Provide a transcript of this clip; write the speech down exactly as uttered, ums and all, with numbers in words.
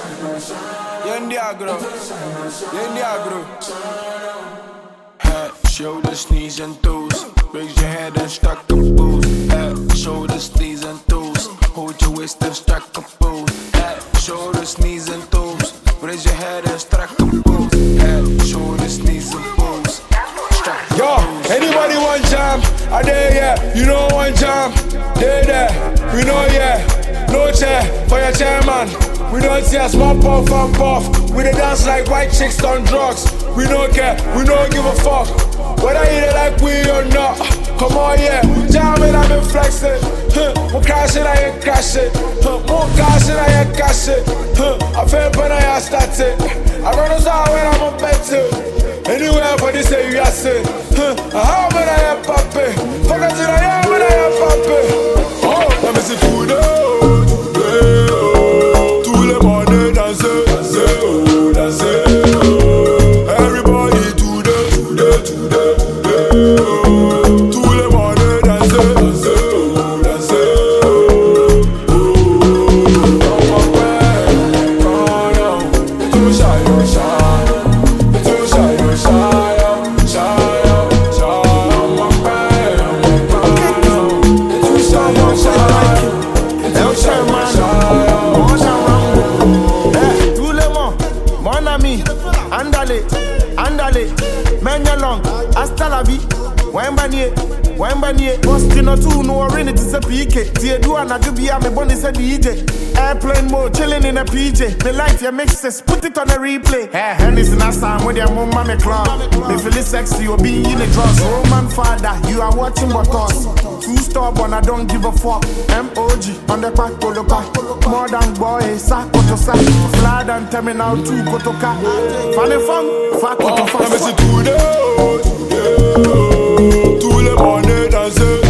Yendi agro, yendi agro. Head, shoulders, knees and toes. Raise your head and strike a pose. Head, shoulders, knees and toes. Hold your waist and strike a pose. Head, shoulders, knees and toes. Raise your head and strike a pose. Head, shoulders, knees and toes. Yo, anybody want jam? I there, yeah. You know one jam. They there. We know, yeah. No chair for your chairman. We don't see a small puff and puff. We dey dance like white chicks on drugs. We don't care, we don't give a fuck. Whether you dey like we or not. Come on, yeah. Jamming, I've been flexing. Huh. More crashing, I ain't crashing. Huh. More crashing, I ain't crashing. Huh. I feel when I start it. I run us out when I'm a better. Anywhere for this, say you are saying. Huh. How when I am popping? Fuck us in I am when I am popping. Oh, let me see food. Andale, andale, menya long, hasta la vie. Wembanye, wembanye. Bostino two no rain it is a P K. Tie do and I do be a me bonus a D J. Airplane mode, chilling in a P J. The life your mixes, put it on a replay. Hey, Henny's in a sound with your mom me club. They feel it sexy, you're being in the drugs. Roman father, you are watching what us. Two stubborn, I don't give a fuck. M O G on the pack, polo pack. More than boy, sack, koto sack. Fly than terminal two, koto cat. Funny fun, fat koto fast. Let me see today, tous les monnaies danser.